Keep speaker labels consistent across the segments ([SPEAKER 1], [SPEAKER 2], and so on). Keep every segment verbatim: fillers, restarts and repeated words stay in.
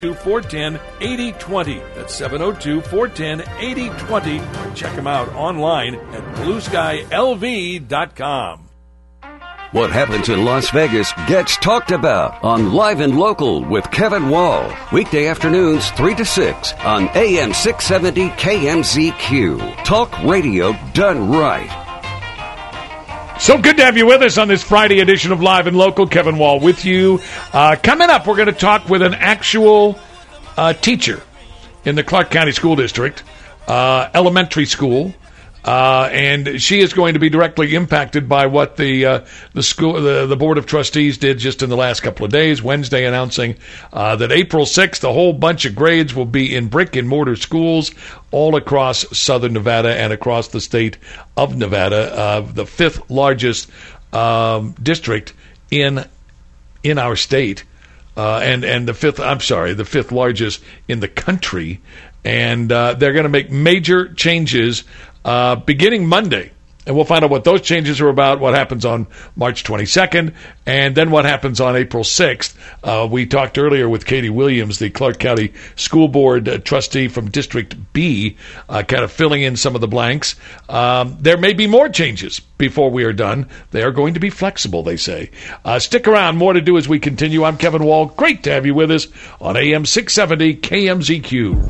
[SPEAKER 1] four one zero, eight zero two zero. That's seven oh two, four one zero, eight zero two zero. Check them out online at blue sky l v dot com.
[SPEAKER 2] What happens in Las Vegas gets talked about on Live and Local with Kevin Wall. Weekday afternoons three to six on A M six seventy K M Z Q. Talk radio done right.
[SPEAKER 1] So good to have you with us on this Friday edition of Live and Local. Kevin Wall with you. Uh, coming up, we're going to talk with an actual uh, teacher in the Clark County School District, uh, elementary school. Uh, and she is going to be directly impacted by what the uh, the school the, the Board of Trustees did just in the last couple of days. Wednesday announcing uh, that April sixth, a whole bunch of grades will be in brick and mortar schools all across southern Nevada and across the state of Nevada, uh, the fifth largest um, district in in our state, uh, and and the fifth I'm sorry the fifth largest in the country, and uh, they're going to make major changes. Uh, beginning Monday, and we'll find out what those changes are about, what happens on March twenty-second, and then what happens on April sixth. Uh, we talked earlier with Katie Williams, the Clark County School Board uh, trustee from District B, uh, kind of filling in some of the blanks. Um, there may be more changes before we are done. They are going to be flexible, they say. Uh, stick around. More to do as we continue. I'm Kevin Wall. Great to have you with us on A M six seventy K M Z Q.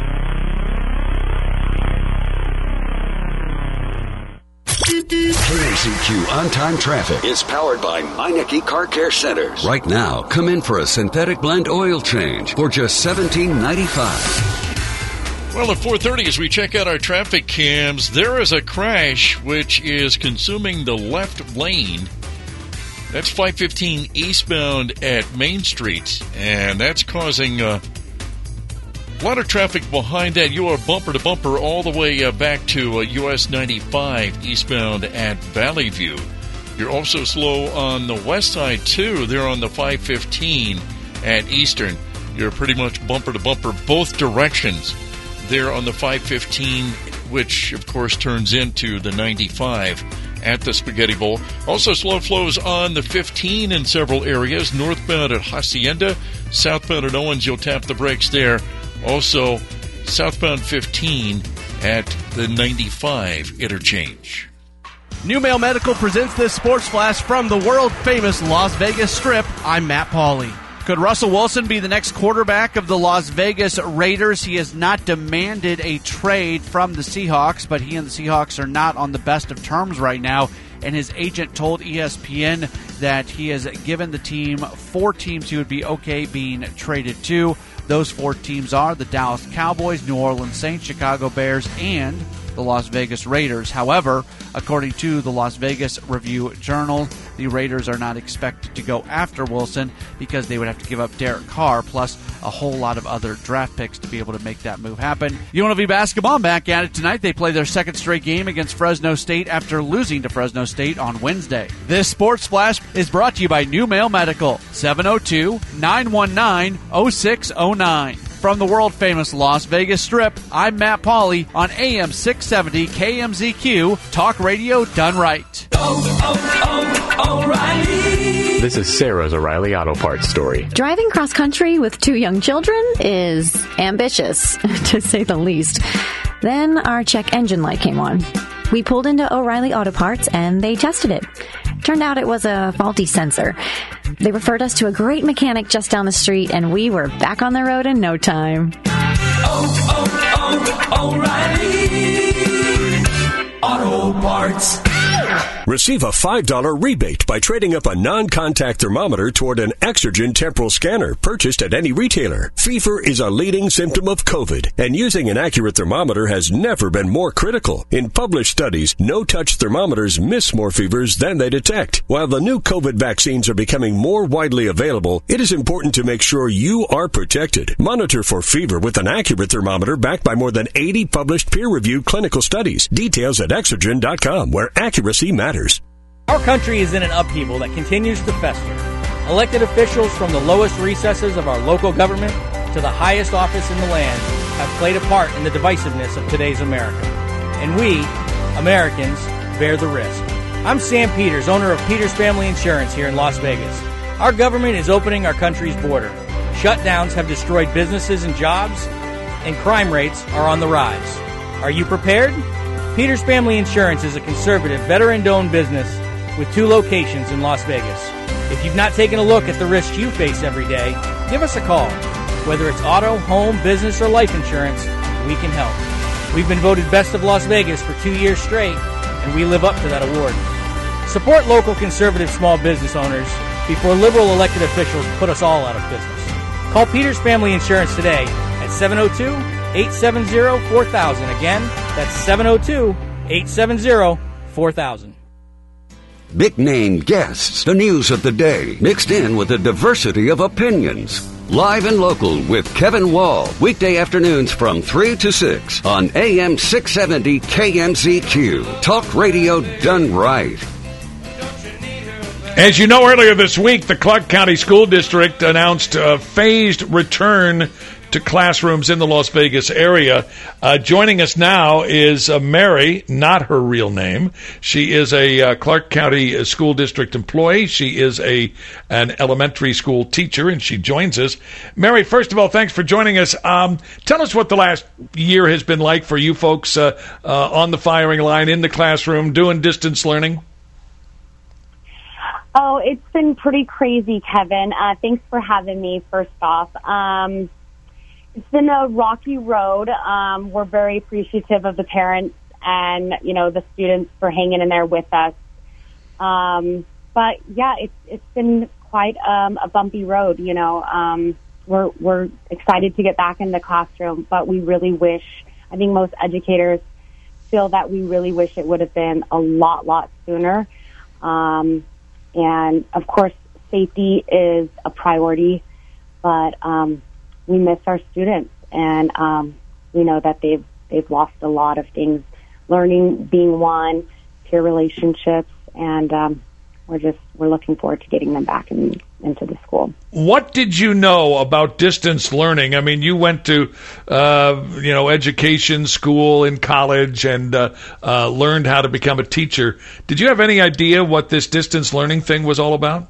[SPEAKER 2] K M Z Q On-Time Traffic is powered by Meineke Car Care Centers. Right now, come in for a synthetic blend oil change for just seventeen ninety-five.
[SPEAKER 3] Well, at four thirty, as we check out our traffic cams, there is a crash which is consuming the left lane. That's five fifteen eastbound at Main Street, and that's causing uh, a lot of traffic behind that. You are bumper to bumper all the way uh, back to uh, U S ninety-five eastbound at Valley View. You're also slow on the west side, too. They're on the five fifteen at Eastern. You're pretty much bumper to bumper both directions. They're on the five fifteen, which, of course, turns into the ninety-five at the Spaghetti Bowl. Also slow flows on the fifteen in several areas. Northbound at Hacienda, southbound at Owens, you'll tap the brakes there. Also, southbound fifteen at the ninety-five interchange.
[SPEAKER 4] New Mail Medical presents this sports flash from the world-famous Las Vegas Strip. I'm Matt Pauley. Could Russell Wilson be the next quarterback of the Las Vegas Raiders? He has not demanded a trade from the Seahawks, but he and the Seahawks are not on the best of terms right now. And his agent told E S P N that he has given the team four teams he would be okay being traded to. Those four teams are the Dallas Cowboys, New Orleans Saints, Chicago Bears, and the Las Vegas Raiders. However, according to the Las Vegas Review-Journal, the Raiders are not expected to go after Wilson because they would have to give up Derek Carr plus a whole lot of other draft picks to be able to make that move happen. U N L V basketball back at it tonight. They play their second straight game against Fresno State after losing to Fresno State on Wednesday. This Sports Flash is brought to you by New Mail Medical, seven oh two, nine one nine, oh six oh nine. From the world-famous Las Vegas Strip, I'm Matt Pauley on A M six seventy K M Z Q, talk radio done right.
[SPEAKER 5] Oh, oh, oh, O'Reilly.
[SPEAKER 6] This is Sarah's O'Reilly Auto Parts story.
[SPEAKER 7] Driving cross-country with two young children is ambitious, to say the least. Then our check engine light came on. We pulled into O'Reilly Auto Parts and they tested it. Turned out it was a faulty sensor. They referred us to a great mechanic just down the street, and we were back on the road in no time.
[SPEAKER 5] Oh, oh, oh, O'Reilly Auto Parts.
[SPEAKER 8] Receive a five dollar rebate by trading up a non-contact thermometer toward an Exergen temporal scanner purchased at any retailer. Fever is a leading symptom of COVID, and using an accurate thermometer has never been more critical. In published studies, no-touch thermometers miss more fevers than they detect. While the new COVID vaccines are becoming more widely available, it is important to make sure you are protected. Monitor for fever with an accurate thermometer backed by more than eighty published peer-reviewed clinical studies. Details at exergen dot com, where accuracy matters.
[SPEAKER 9] Our country is in an upheaval that continues to fester. Elected officials from the lowest recesses of our local government to the highest office in the land have played a part in the divisiveness of today's America. And we, Americans, bear the risk. I'm Sam Peters, owner of Peters Family Insurance here in Las Vegas. Our government is opening our country's border. Shutdowns have destroyed businesses and jobs, and crime rates are on the rise. Are you prepared? Peters Family Insurance is a conservative, veteran-owned business with two locations in Las Vegas. If you've not taken a look at the risks you face every day, give us a call. Whether it's auto, home, business, or life insurance, we can help. We've been voted Best of Las Vegas for two years straight, and we live up to that award. Support local conservative small business owners before liberal elected officials put us all out of business. Call Peters Family Insurance today at seven oh two, eight seven zero, four thousand. Again, that's seven oh two, eight seven zero, four thousand.
[SPEAKER 2] Big name guests, the news of the day, mixed in with a diversity of opinions. Live and Local with Kevin Wall, weekday afternoons from three to six on A M six seventy K M Z Q. Talk radio done right.
[SPEAKER 1] As you know, earlier this week, the Clark County School District announced a phased return to classrooms in the Las Vegas area. Uh, joining us now is uh, Mary, not her real name. She is a uh, Clark County School District employee. She is a an elementary school teacher, and she joins us. Mary, first of all, thanks for joining us. Um, tell us what the last year has been like for you folks uh, uh, on the firing line, in the classroom, doing distance learning.
[SPEAKER 10] Oh, it's been pretty crazy, Kevin. Uh, thanks for having me, first off. Um, it's been a rocky road. Um, we're very appreciative of the parents and, you know, the students for hanging in there with us. Um, but, yeah, it's it's been quite um, a bumpy road, you know. Um, we're, we're excited to get back in the classroom, but we really wish, I think most educators feel that we really wish it would have been a lot, lot sooner. Um And, of course, safety is a priority, but um, we miss our students, and um, we know that they've they've lost a lot of things, learning being one, peer relationships, and um, we're just we're looking forward to getting them back in, into the school.
[SPEAKER 1] What did you know about distance learning? I mean, you went to, uh, you know, education, school, in college, and uh, uh, learned how to become a teacher. Did you have any idea what this distance learning thing was all about?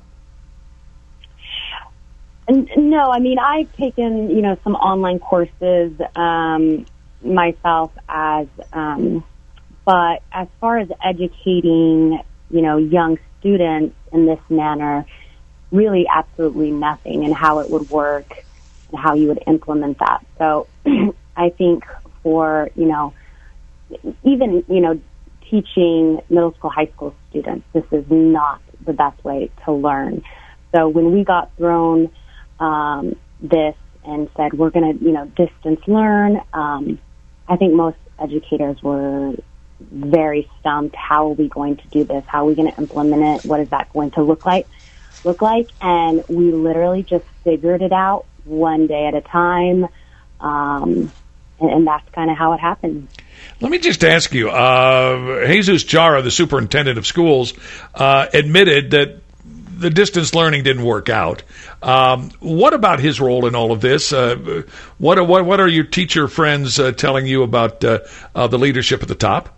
[SPEAKER 10] No, I mean, I've taken, you know, some online courses um, myself as, um, but as far as educating, you know, young students in this manner, really absolutely nothing, and how it would work and how you would implement that. So I think for, you know, even, you know, teaching middle school, high school students, this is not the best way to learn. So when we got thrown um, this and said, we're going to, you know, distance learn, um, I think most educators were very stumped. How are we going to do this? How are we going to implement it? What is that going to look like? Look like? And we literally just figured it out one day at a time, um, and, and that's kind of how it happened.
[SPEAKER 1] Let me just ask you, uh, Jesus Jara, the superintendent of schools, uh, admitted that the distance learning didn't work out. Um, what about his role in all of this? Uh, what, what, what are your teacher friends uh, telling you about uh, uh, the leadership at the top?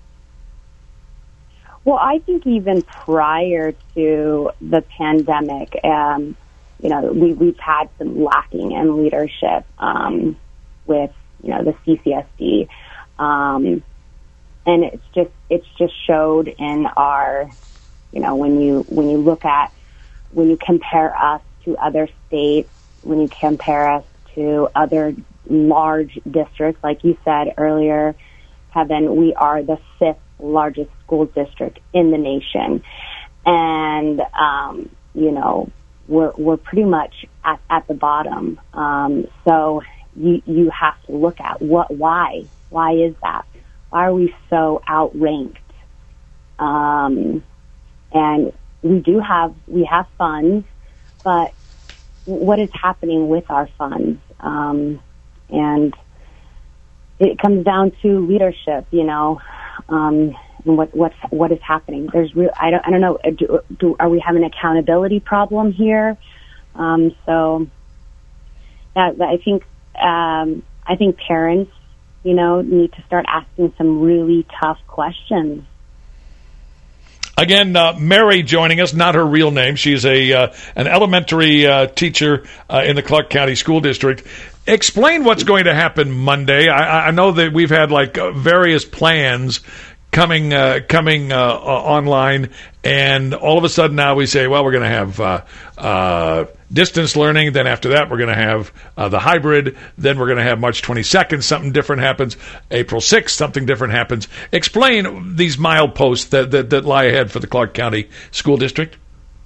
[SPEAKER 10] Well, I think even prior to the pandemic, um, you know, we, we've had some lacking in leadership um, with, you know, the C C S D. Um, and it's just, it's just showed in our, you know, when you, when you look at, when you compare us to other states, when you compare us to other large districts, like you said earlier, Kevin, we are the fifth largest school district in the nation. And, um, you know, we're, we're pretty much at, at the bottom. Um, so you, you have to look at what, why, why is that? Why are we so outranked? Um, and we do have, we have funds, but what is happening with our funds? Um, and it comes down to leadership, you know, um, and what, what, what is happening. There's real, I don't, I don't know, do, do, are we having an accountability problem here? Um, so that, I think, um, I think parents, you know, need to start asking some really tough questions.
[SPEAKER 1] Again, uh, Mary joining us, not her real name. She's a uh, an elementary uh, teacher uh, in the Clark County School District. Explain what's going to happen Monday. I, I know that we've had like uh, various plans coming uh, coming uh, uh, online, and all of a sudden now we say, well, we're going to have uh, uh, distance learning. Then after that, we're going to have uh, the hybrid. Then we're going to have March twenty-second, something different happens. April sixth, something different happens. Explain these mileposts that, that, that lie ahead for the Clark County School District.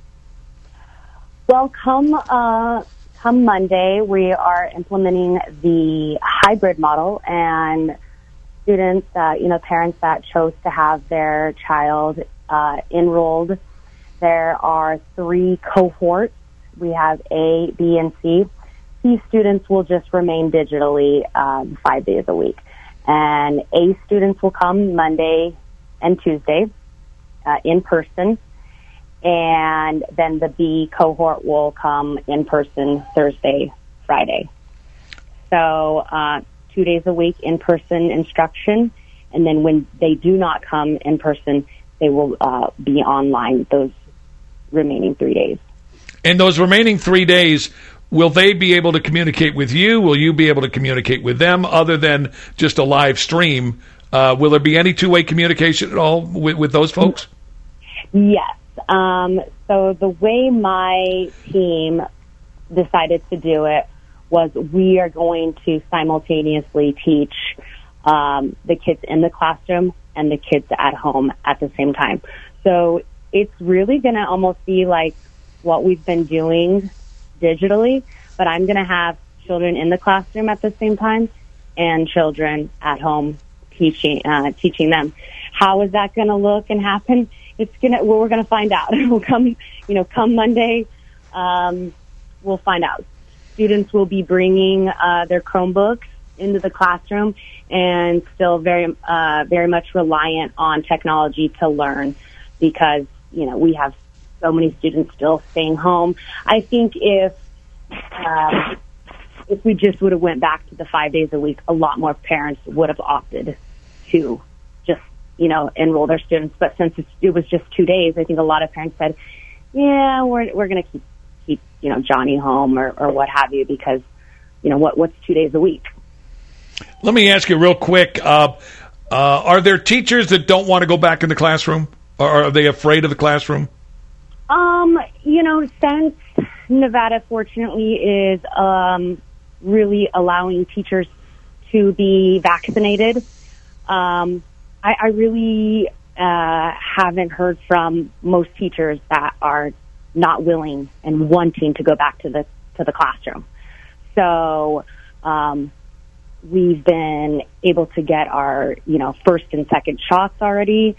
[SPEAKER 10] Well, come uh, come Monday, we are implementing the hybrid model, and students, uh, you know, parents that chose to have their child uh, enrolled, there are three cohorts. We have A, B, and C. C students will just remain digitally um, five days a week. And A students will come Monday and Tuesday uh, in person. And then the B cohort will come in person Thursday, Friday. So uh, two days a week in-person instruction. And then when they do not come in person, they will uh, be online those remaining three days.
[SPEAKER 1] In those remaining three days, will they be able to communicate with you? Will you be able to communicate with them other than just a live stream? Uh, will there be any two-way communication at all with, with those folks?
[SPEAKER 10] Yes. Um, so the way my team decided to do it was we are going to simultaneously teach um, the kids in the classroom and the kids at home at the same time. So it's really going to almost be like what we've been doing digitally, but I'm going to have children in the classroom at the same time and children at home teaching uh, teaching them. How is that going to look and happen? It's gonna. Well, we're going to find out. We'll come, you know, come Monday. Um, we'll find out. Students will be bringing uh, their Chromebooks into the classroom, and still very, uh, very much reliant on technology to learn, because you know we have so many students still staying home. I think if um, if we just would have went back to the five days a week, a lot more parents would have opted to just, you know, enroll their students. But since it's, it was just two days, I think a lot of parents said, yeah, we're we're going to keep, keep, you know, Johnny home or, or what have you, because, you know, what what's two days a week?
[SPEAKER 1] Let me ask you real quick. Uh, uh, are there teachers that don't want to go back in the classroom? Or are they afraid of the classroom?
[SPEAKER 10] Um, you know, since Nevada, fortunately, is um, really allowing teachers to be vaccinated, um, I, I really uh, haven't heard from most teachers that are not willing and wanting to go back to the to the classroom. So um, we've been able to get our, you know, first and second shots already,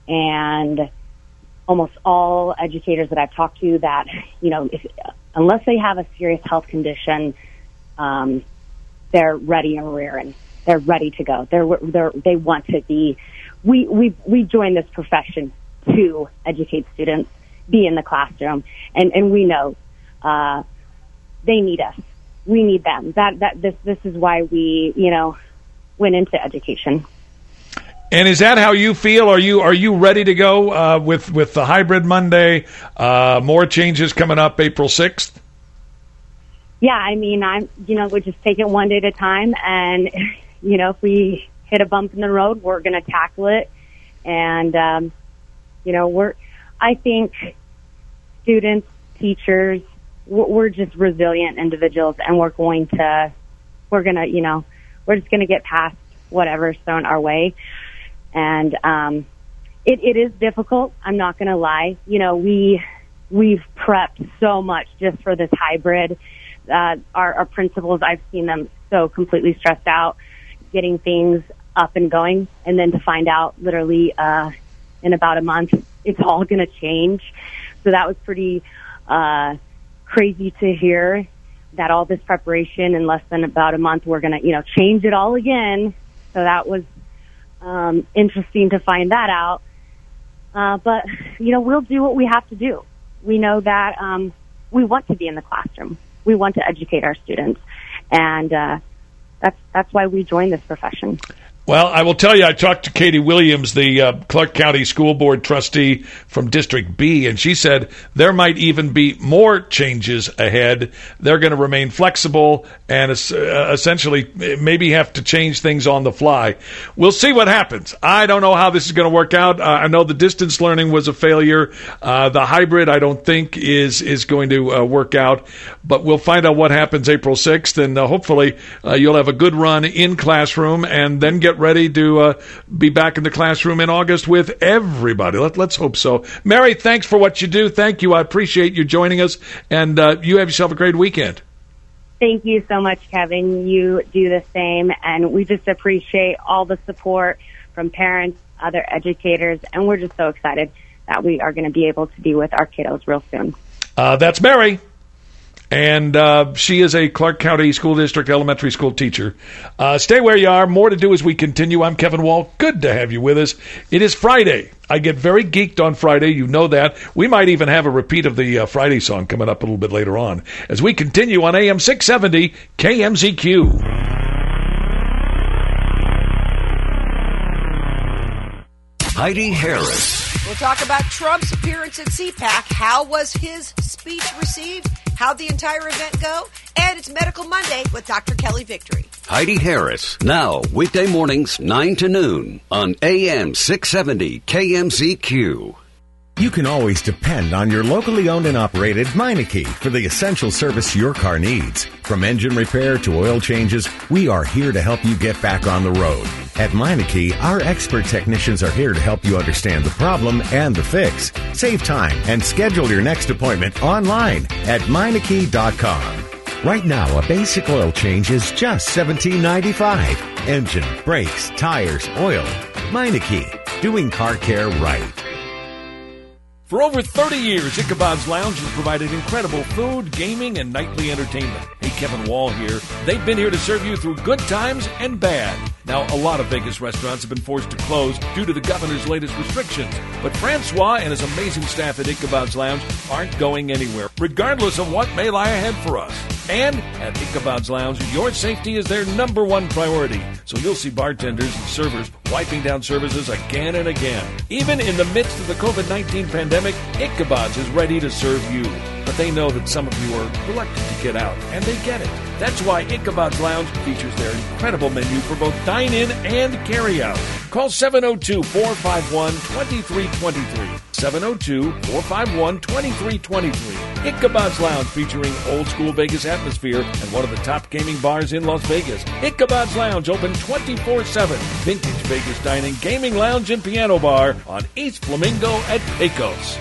[SPEAKER 10] and almost all educators that I've talked to that, you know, if, unless they have a serious health condition, um, they're ready and rearing. They're ready to go. They're, they're, they want to be, we, we, we joined this profession to educate students, be in the classroom, and, and we know, uh, they need us. We need them. That, that, this, this is why we, you know, went into education.
[SPEAKER 1] And is that how you feel? Are you are you ready to go uh, with with the hybrid Monday? Uh, more changes coming up April sixth.
[SPEAKER 10] Yeah, I mean, I'm you know we just take it one day at a time, and you know if we hit a bump in the road, we're going to tackle it. And um, you know we're I think students, teachers, we're just resilient individuals, and we're going to we're going to you know we're just going to get past whatever's thrown our way. And um, it, it is difficult. I'm not going to lie. You know, we we've prepped so much just for this hybrid. Uh, our, our principals, I've seen them so completely stressed out, getting things up and going, and then to find out literally uh, in about a month it's all going to change. So that was pretty uh, crazy to hear, that all this preparation in less than about a month we're going to, you know, change it all again. So that was Um, interesting to find that out. Uh, but, you know, we'll do what we have to do. We know that um, we want to be in the classroom. We want to educate our students. And uh, that's that's why we joined this profession.
[SPEAKER 1] Well, I will tell you, I talked to Katie Williams, the uh, Clark County School Board trustee from District B, and she said there might even be more changes ahead. They're going to remain flexible and uh, essentially maybe have to change things on the fly. We'll see what happens. I don't know how this is going to work out. Uh, I know the distance learning was a failure. Uh, the hybrid, I don't think, is, is going to uh, work out, but we'll find out what happens April sixth, and uh, hopefully uh, you'll have a good run in classroom and then get ready to uh, be back in the classroom in August with everybody. Let, let's hope so. Mary, thanks for what you do. Thank you. I appreciate you joining us, and uh, you have yourself a great weekend.
[SPEAKER 10] Thank you so much, Kevin. You do the same, and we just appreciate all the support from parents, other educators, and we're just so excited that we are going to be able to be with our kiddos real soon.
[SPEAKER 1] Uh, that's Mary. And uh, she is a Clark County School District elementary school teacher. Uh, stay where you are. More to do as we continue. I'm Kevin Wall. Good to have you with us. It is Friday. I get very geeked on Friday. You know that. We might even have a repeat of the uh, Friday song coming up a little bit later on as we continue on A M six seventy K M Z Q.
[SPEAKER 2] Heidi Harris.
[SPEAKER 11] We'll talk about Trump's appearance at C PAC. How was his speech received? How'd the entire event go? And it's Medical Monday with Doctor Kelly Victory.
[SPEAKER 2] Heidi Harris. Now, weekday mornings, nine to noon on A M six seventy K M Z Q.
[SPEAKER 12] You can always depend on your locally owned and operated Meineke for the essential service your car needs. From engine repair to oil changes, we are here to help you get back on the road. At Meineke, our expert technicians are here to help you understand the problem and the fix. Save time and schedule your next appointment online at Meineke dot com. Right now, a basic oil change is just seventeen ninety-five dollars. Engine, brakes, tires, oil. Meineke, doing car care right.
[SPEAKER 1] For over thirty years, Ichabod's Lounge has provided incredible food, gaming, and nightly entertainment. Hey, Kevin Wall here. They've been here to serve you through good times and bad. Now, a lot of Vegas restaurants have been forced to close due to the governor's latest restrictions. But Francois and his amazing staff at Ichabod's Lounge aren't going anywhere, regardless of what may lie ahead for us. And at Ichabod's Lounge, your safety is their number one priority. So you'll see bartenders and servers wiping down services again and again. Even in the midst of the covid nineteen pandemic, Ichabod's is ready to serve you. But they know that some of you are reluctant to get out, and they get it. That's why Ichabod's Lounge features their incredible menu for both dine-in and carry-out. Call seven oh two, four five one, two three two three. seven oh two, four five one, two three two three. Ichabod's Lounge, featuring old-school Vegas atmosphere and one of the top gaming bars in Las Vegas. Ichabod's Lounge, open twenty-four seven. Vintage Vegas dining, gaming lounge, and piano bar on East Flamingo at Pecos.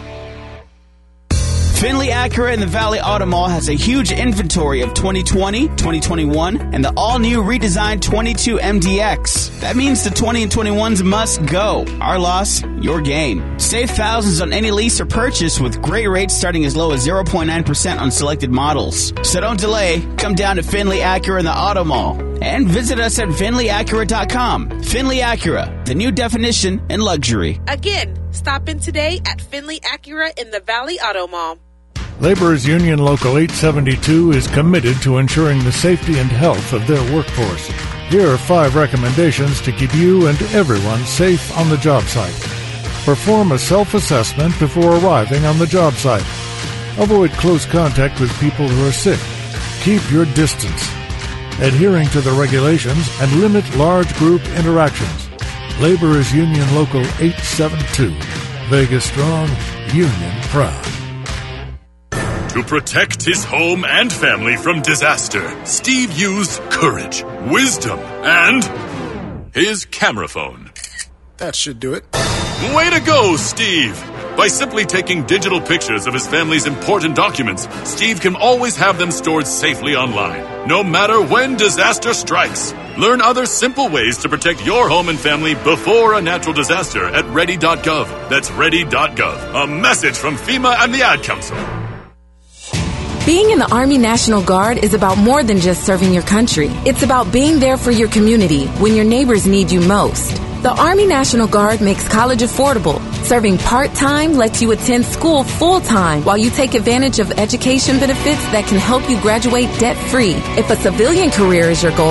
[SPEAKER 13] Finley Acura in the Valley Auto Mall has a huge inventory of twenty twenty, twenty twenty-one, and the all-new redesigned twenty-two M D X. That means the twenty and twenty-ones must go. Our loss, your gain. Save thousands on any lease or purchase with great rates starting as low as zero point nine percent on selected models. So don't delay. Come down to Finley Acura in the Auto Mall and visit us at finley acura dot com. Finley Acura, the new definition in luxury.
[SPEAKER 11] Again, stop in today at Finley Acura in the Valley Auto Mall.
[SPEAKER 14] Laborers Union Local eight seventy-two is committed to ensuring the safety and health of their workforce. Here are five recommendations to keep you and everyone safe on the job site. Perform a self-assessment before arriving on the job site. Avoid close contact with people who are sick. Keep your distance. Adhering to the regulations and limit large group interactions. Laborers Union Local eight seventy-two. Vegas strong, union proud.
[SPEAKER 15] To protect his home and family from disaster, Steve used courage, wisdom, and his camera phone.
[SPEAKER 16] That should do it.
[SPEAKER 15] Way to go, Steve! By simply taking digital pictures of his family's important documents, Steve can always have them stored safely online, no matter when disaster strikes. Learn other simple ways to protect your home and family before a natural disaster at ready dot gov. That's ready dot gov. A message from FEMA and the Ad Council.
[SPEAKER 17] Being in the Army National Guard is about more than just serving your country. It's about being there for your community when your neighbors need you most. The Army National Guard makes college affordable. Serving part-time lets you attend school full-time while you take advantage of education benefits that can help you graduate debt-free. If a civilian career is your goal,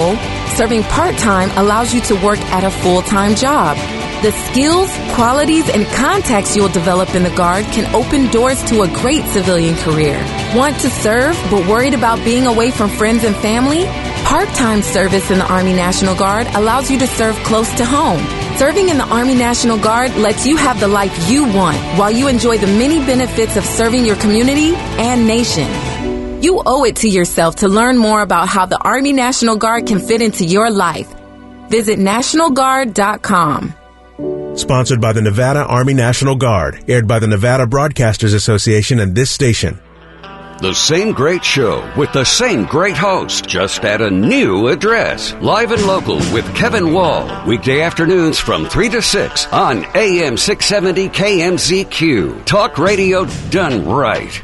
[SPEAKER 17] Serving part-time allows you to work at a full-time job. The skills, qualities, and contacts you'll develop in the Guard can open doors to a great civilian career. Want to serve but worried about being away from friends and family? Part-time service in the Army National Guard allows you to serve close to home. Serving in the Army National Guard lets you have the life you want while you enjoy the many benefits of serving your community and nation. You owe it to yourself to learn more about how the Army National Guard can fit into your life. Visit national guard dot com.
[SPEAKER 18] Sponsored by the Nevada Army National Guard. Aired by the Nevada Broadcasters Association and this station.
[SPEAKER 2] The same great show with the same great host, just at a new address. Live and Local with Kevin Wall. Weekday afternoons from three to six on A M six seventy K M Z Q. Talk radio done right.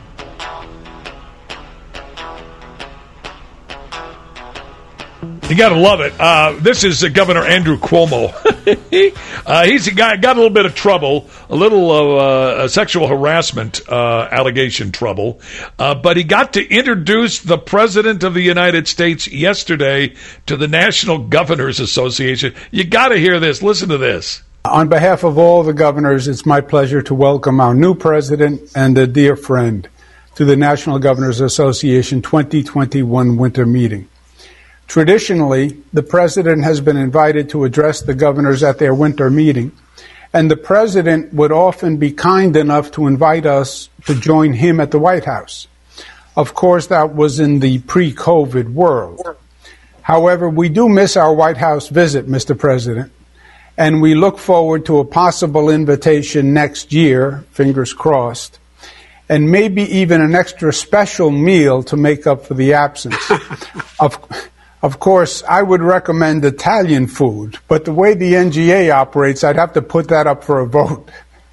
[SPEAKER 1] You got to love it. Uh, this is uh, Governor Andrew Cuomo. uh, he's a guy got a little bit of trouble, a little uh, uh, sexual harassment uh, allegation trouble, uh, but he got to introduce the President of the United States yesterday to the National Governors Association. You got to hear this. Listen to this.
[SPEAKER 19] On behalf of all the governors, it's my pleasure to welcome our new president and a dear friend to the National Governors Association twenty twenty-one winter meeting. Traditionally, the president has been invited to address the governors at their winter meeting, and the president would often be kind enough to invite us to join him at the White House. Of course, that was in the pre-COVID world. However, we do miss our White House visit, Mister President, and we look forward to a possible invitation next year, fingers crossed, and maybe even an extra special meal to make up for the absence. Of Of course, I would recommend Italian food, but the way the N G A operates, I'd have to put that up for a vote.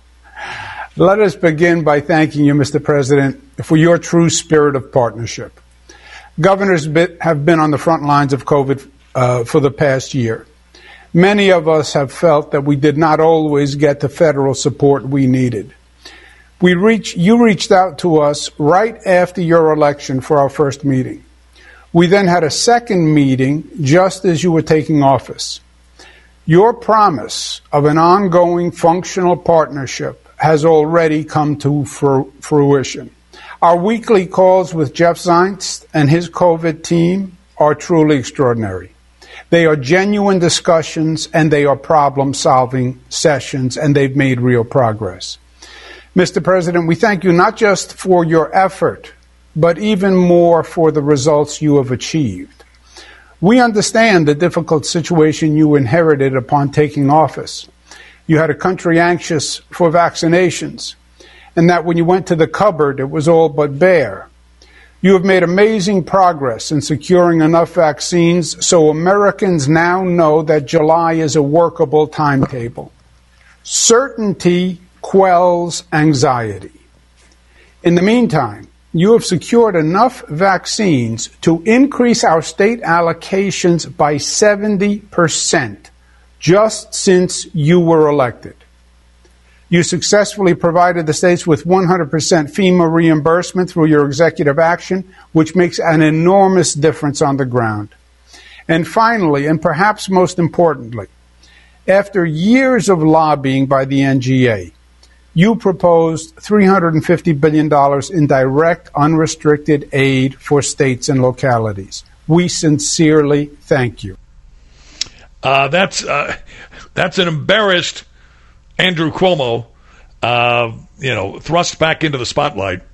[SPEAKER 19] Let us begin by thanking you, Mister President, for your true spirit of partnership. Governors have been on the front lines of COVID uh, for the past year. Many of us have felt that we did not always get the federal support we needed. We reach, you reached out to us right after your election for our first meeting. We then had a second meeting just as you were taking office. Your promise of an ongoing functional partnership has already come to fruition. Our weekly calls with Jeff Zients and his COVID team are truly extraordinary. They are genuine discussions and they are problem-solving sessions, and they've made real progress. Mister President, we thank you not just for your effort, but even more for the results you have achieved. We understand the difficult situation you inherited upon taking office. You had a country anxious for vaccinations, and that when you went to the cupboard, it was all but bare. You have made amazing progress in securing enough vaccines so Americans now know that July is a workable timetable. Certainty quells anxiety. In the meantime, you have secured enough vaccines to increase our state allocations by seventy percent just since you were elected. You successfully provided the states with one hundred percent FEMA reimbursement through your executive action, which makes an enormous difference on the ground. And finally, and perhaps most importantly, after years of lobbying by the N G A, you proposed three hundred fifty billion dollars in direct, unrestricted aid for states and localities. We sincerely thank you.
[SPEAKER 1] Uh, that's uh, that's an embarrassed Andrew Cuomo, uh, you know, thrust back into the spotlight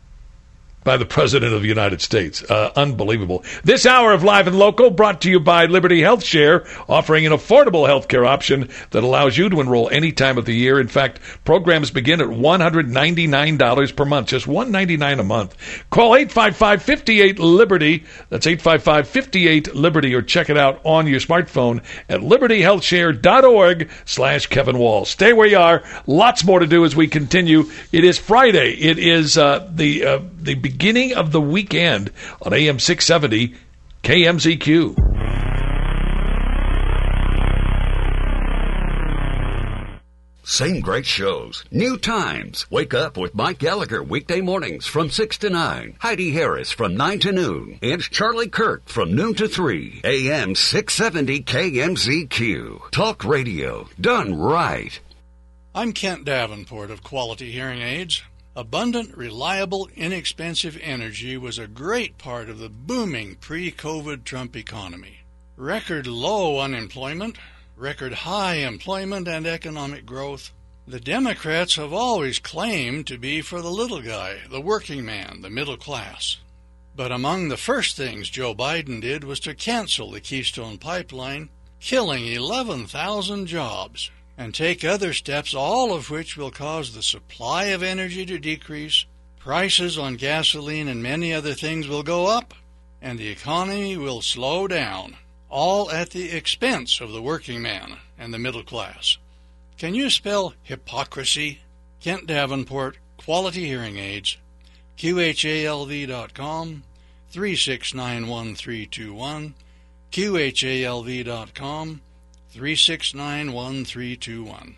[SPEAKER 1] by the President of the United States. Uh, unbelievable. This hour of Live and Local brought to you by Liberty Health Share, offering an affordable health care option that allows you to enroll any time of the year. In fact, programs begin at one hundred ninety-nine dollars per month, just one hundred ninety-nine dollars a month. Call eight five five, five eight, LIBERTY. That's eight five five, five eight, LIBERTY, or check it out on your smartphone at liberty health share dot org slash Kevin Wall. Stay where you are. Lots more to do as we continue. It is Friday. It is uh, the uh, the beginning of the weekend on A M six seventy K M Z Q.
[SPEAKER 2] Same great shows, new times. Wake up with Mike Gallagher weekday mornings from six to nine. Heidi Harris from nine to noon. And Charlie Kirk from noon to three. A M six seventy K M Z Q. Talk radio done right.
[SPEAKER 20] I'm Kent Davenport of Quality Hearing Aids. Abundant, reliable, inexpensive energy was a great part of the booming pre-COVID Trump economy. Record low unemployment, record high employment and economic growth. The Democrats have always claimed to be for the little guy, the working man, the middle class. But among the first things Joe Biden did was to cancel the Keystone Pipeline, killing eleven thousand jobs, and take other steps, all of which will cause the supply of energy to decrease, prices on gasoline and many other things will go up, and the economy will slow down, all at the expense of the working man and the middle class. Can you spell hypocrisy? Kent Davenport, Quality Hearing Aids, Q H A L V dot com, three six nine one three two one, Q H A L V dot com, three six nine one three two one.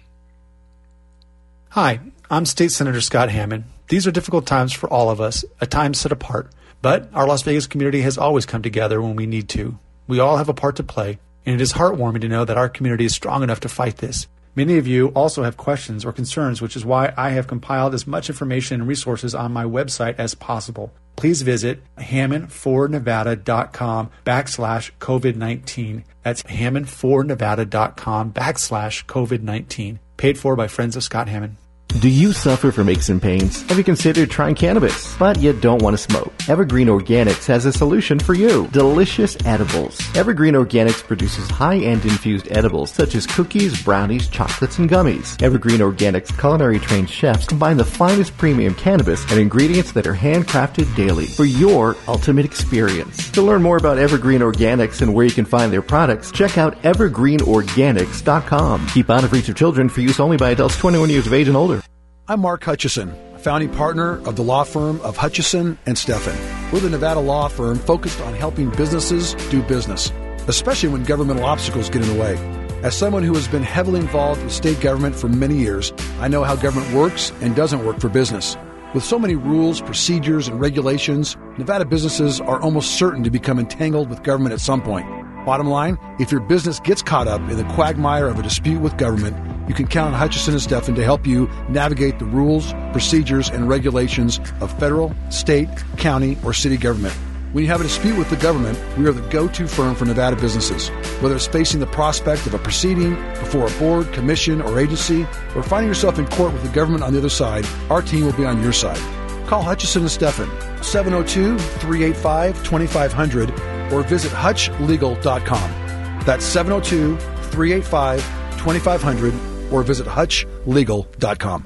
[SPEAKER 21] Hi, I'm State Senator Scott Hammond. These are difficult times for all of us, a time set apart. But our Las Vegas community has always come together when we need to. We all have a part to play, and it is heartwarming to know that our community is strong enough to fight this. Many of you also have questions or concerns, which is why I have compiled as much information and resources on my website as possible. Please visit hammond for nevada dot com backslash COVID nineteen. That's hammond for nevada dot com backslash COVID nineteen. Paid for by Friends of Scott Hammond.
[SPEAKER 22] Do you suffer from aches and pains? Have you considered trying cannabis, but you don't want to smoke? Evergreen Organics has a solution for you. Delicious edibles. Evergreen Organics produces high-end infused edibles such as cookies, brownies, chocolates, and gummies. Evergreen Organics culinary-trained chefs combine the finest premium cannabis and ingredients that are handcrafted daily for your ultimate experience. To learn more about Evergreen Organics and where you can find their products, check out evergreen organics dot com. Keep out of reach of children for use only by adults twenty-one years of age and older.
[SPEAKER 23] I'm Mark Hutchison, founding partner of the law firm of Hutchison and Steffen. We're the Nevada law firm focused on helping businesses do business, especially when governmental obstacles get in the way. As someone who has been heavily involved with state government for many years, I know how government works and doesn't work for business. With so many rules, procedures, and regulations, Nevada businesses are almost certain to become entangled with government at some point. Bottom line, if your business gets caught up in the quagmire of a dispute with government, you can count on Hutchison and Steffen to help you navigate the rules, procedures, and regulations of federal, state, county, or city government. When you have a dispute with the government, we are the go-to firm for Nevada businesses. Whether it's facing the prospect of a proceeding before a board, commission, or agency, or finding yourself in court with the government on the other side, our team will be on your side. Call Hutchison and Steffen, seven oh two, three eight five, two five zero zero, or visit hutch legal dot com. That's seven oh two, three eight five, two five zero zero, or visit hutch legal dot com.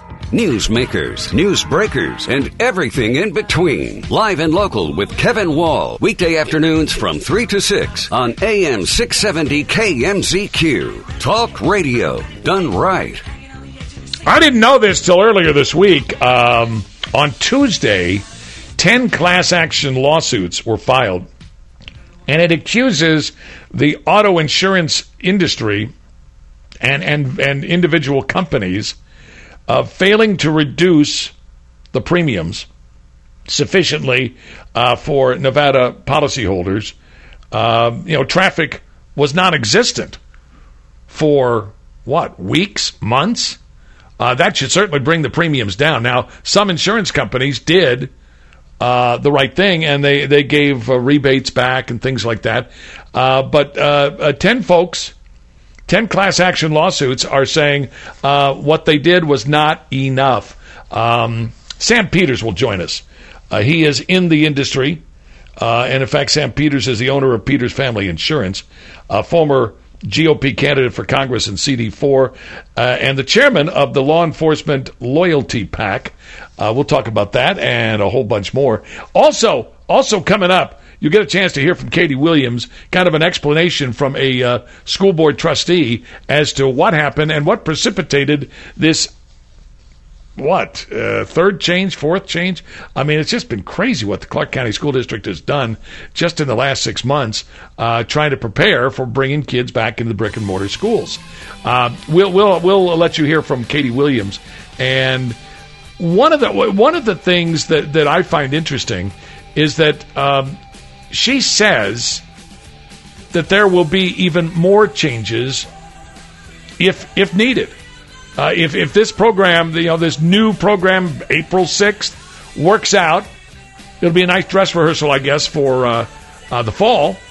[SPEAKER 2] Newsmakers, news breakers, and everything in between. Live and local with Kevin Wall. Weekday afternoons from three to six on A M six seventy K M Z Q. Talk radio done right.
[SPEAKER 1] I didn't know this till earlier this week. Um, on Tuesday, ten class action lawsuits were filed, and it accuses the auto insurance industry and, and, and individual companies of failing to reduce the premiums sufficiently uh, for Nevada policyholders. Uh, you know, traffic was non-existent for, what, weeks, months? Uh, that should certainly bring the premiums down. Now, some insurance companies did uh, the right thing, and they, they gave uh, rebates back and things like that. Uh, but uh, uh, ten folks... Ten class action lawsuits are saying uh, what they did was not enough. Um, Sam Peters will join us. Uh, he is in the industry. Uh, and, in fact, Sam Peters is the owner of Peters Family Insurance, a former G O P candidate for Congress in C D four, uh, and the chairman of the Law Enforcement Loyalty PAC. Uh, we'll talk about that and a whole bunch more. Also, also coming up, you get a chance to hear from Katie Williams, kind of an explanation from a uh, school board trustee as to what happened and what precipitated this what, uh, third change, fourth change? I mean, it's just been crazy what the Clark County School District has done just in the last six months, uh, trying to prepare for bringing kids back into the brick and mortar schools. Uh, we'll we'll we'll let you hear from Katie Williams, and one of the one of the things that, that I find interesting is that um, she says that there will be even more changes if if needed. Uh, if if this program, you know, this new program, April sixth, works out, it'll be a nice dress rehearsal, I guess, for uh, uh, the fall.